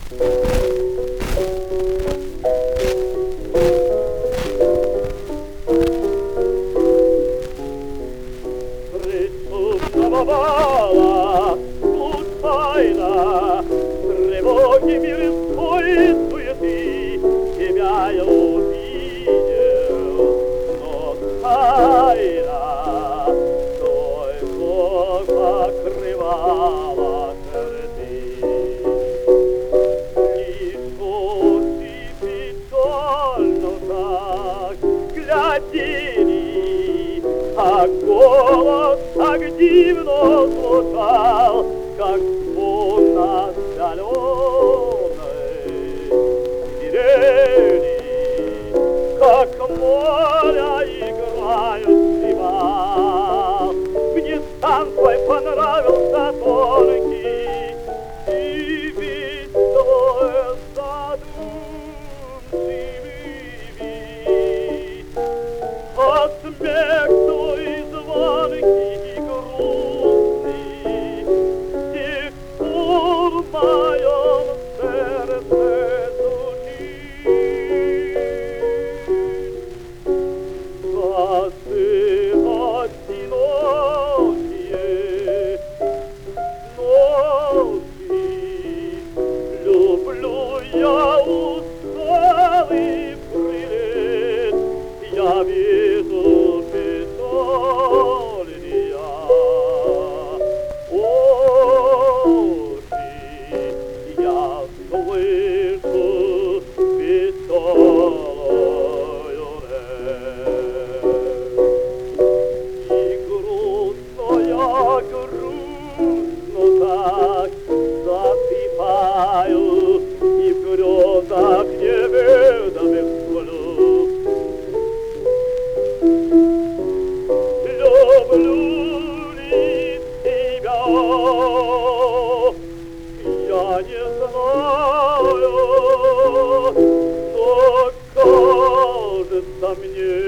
Целовала случайно тревоги мирской суеты, тебя я увидел, но тайна только покрывала черты. Лицо ты печально так глядели, а голос так дивно звучал, как звон на соленой сирени, как море играют зима. Мне стан твой понравился тонкий, и весь твой задумчивый вид, а смех твой звонкий и грустный с тех пор в моем сердце звучит. Часы одинокие, ночи, люблю я усталый прилет, я вижу печальная очи, я слышу печальную речь. И грустно так засыпаю, и в грезах неведомых сплю. Люблю ли тебя? Я не знаю, но кажется мне,